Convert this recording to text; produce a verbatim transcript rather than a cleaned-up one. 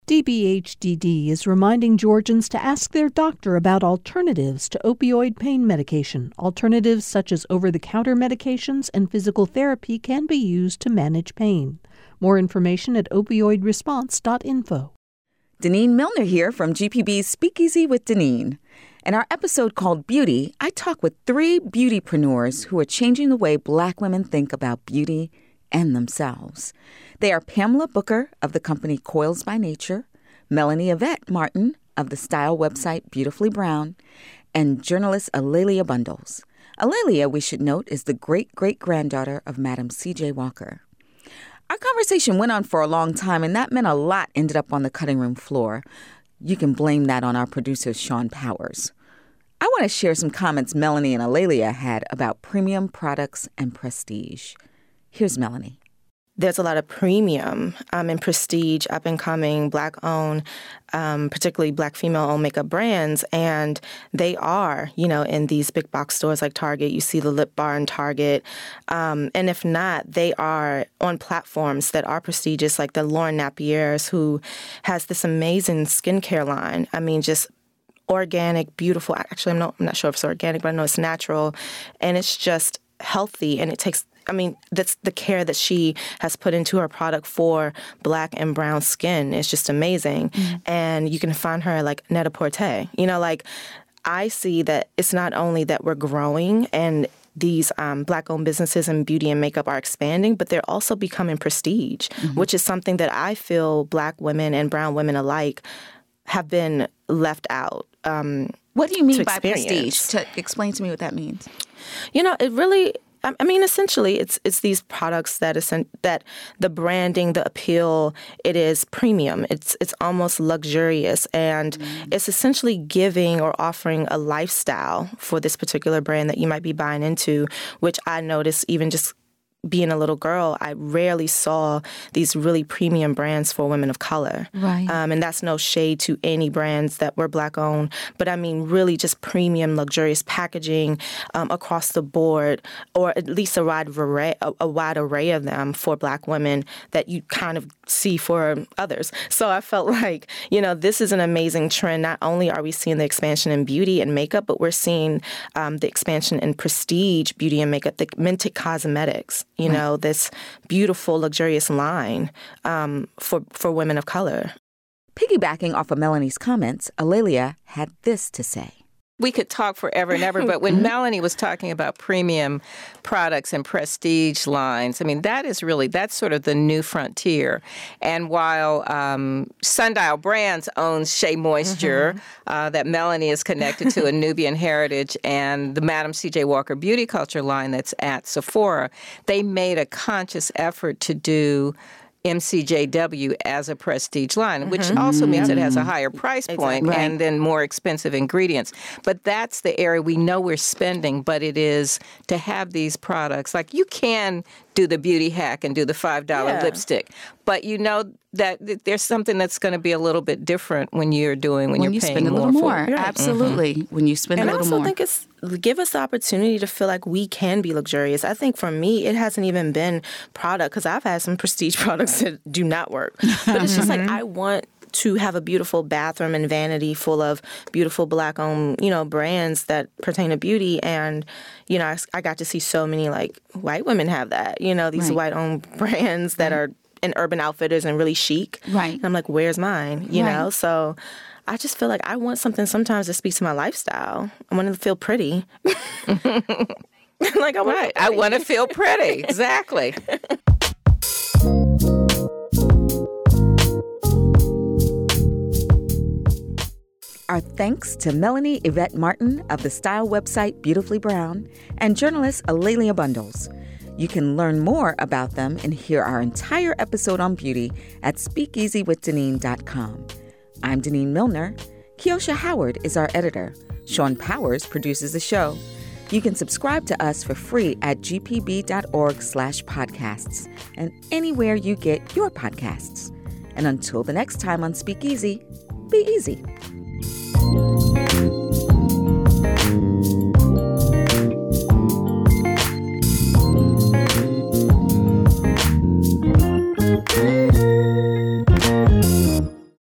D B H D D is reminding Georgians to ask their doctor about alternatives to opioid pain medication. Alternatives such as over-the-counter medications and physical therapy can be used to manage pain. More information at opioid response dot info. Deneen Milner here from G P B's Speakeasy with Deneen. In our episode called Beauty, I talk with three beautypreneurs who are changing the way Black women think about beauty and themselves. They are Pamela Booker of the company Coils by Nature, Melanie Yvette Martin of the style website Beautifully Brown, and journalist A'Lelia Bundles. A'Lelia, we should note, is the great-great-granddaughter of Madam C J Walker. Our conversation went on for a long time, and that meant a lot ended up on the cutting room floor. You can blame that on our producer, Sean Powers. I want to share some comments Melanie and A'Lelia had about premium products and prestige. Here's Melanie. There's a lot of premium um, and prestige, up-and-coming, Black-owned, um, particularly Black female-owned makeup brands, and they are, you know, in these big box stores like Target. You see the Lip Bar in Target, um, and if not, they are on platforms that are prestigious, like the Lauren Napier's, who has this amazing skincare line. I mean, just organic, beautiful. Actually, I'm not, I'm not sure if it's organic, but I know it's natural, and it's just healthy, and it takes I mean, that's the care that she has put into her product for Black and brown skin. It's just amazing. Mm-hmm. And you can find her like Net-a-Porter. You know, like, I see that it's not only that we're growing and these um, Black-owned businesses in beauty and makeup are expanding, but they're also becoming prestige, mm-hmm. which is something that I feel Black women and brown women alike have been left out. Um, what do you mean by prestige? To explain to me what that means. You know, it really... I mean, essentially, it's it's these products that is that the branding, the appeal, it is premium. It's it's almost luxurious, and mm. it's essentially giving or offering a lifestyle for this particular brand that you might be buying into, which I noticed even just being a little girl, I rarely saw these really premium brands for women of color. Right. Um, and that's no shade to any brands that were Black-owned, but I mean really just premium, luxurious packaging um, across the board, or at least a wide array, a, a wide array of them for Black women that you kind of see for others. So I felt like, you know, this is an amazing trend. Not only are we seeing the expansion in beauty and makeup, but we're seeing um, the expansion in prestige beauty and makeup, the Mentic Cosmetics. You right. know, this beautiful, luxurious line um, for, for women of color. Piggybacking off of Melanie's comments, A'Lelia had this to say. We could talk forever and ever, but when Melanie was talking about premium products and prestige lines, I mean, that is really, that's sort of the new frontier. And while um, Sundial Brands owns Shea Moisture, mm-hmm. uh, that Melanie is connected to, a Nubian Heritage, and the Madam C J Walker Beauty Culture line that's at Sephora, they made a conscious effort to do M C J W as a prestige line, which mm-hmm. also means mm-hmm. it has a higher price point exactly. and then more expensive ingredients. But that's the area we know we're spending, but it is to have these products. Like, you can do the beauty hack and do the five dollar yeah. lipstick, but you know that there's something that's going to be a little bit different when you're doing, when, when you're you paying spend a little more. more. For it. Absolutely. Mm-hmm. When you spend and a little more. more. And I also think it's give us the opportunity to feel like we can be luxurious. I think for me, it hasn't even been product, because I've had some prestige products that do not work. But it's just like, I want to have a beautiful bathroom and vanity full of beautiful Black-owned, you know, brands that pertain to beauty. And, you know, I, I got to see so many, like, white women have that, you know, these right. white-owned brands that right. are in Urban Outfitters and really chic. Right. And I'm like, where's mine? You right. know? So I just feel like I want something sometimes that speaks to my lifestyle. I want to feel pretty. like I want right. I want to feel pretty. Exactly. Our thanks to Melanie Yvette Martin of the style website Beautifully Brown and journalist A'Lelia Bundles. You can learn more about them and hear our entire episode on beauty at speakeasy with deneen dot com. I'm Deneen Milner. Kiosha Howard is our editor. Sean Powers produces the show. You can subscribe to us for free at g p b dot org slash podcasts and anywhere you get your podcasts. And until the next time on Speakeasy, be easy.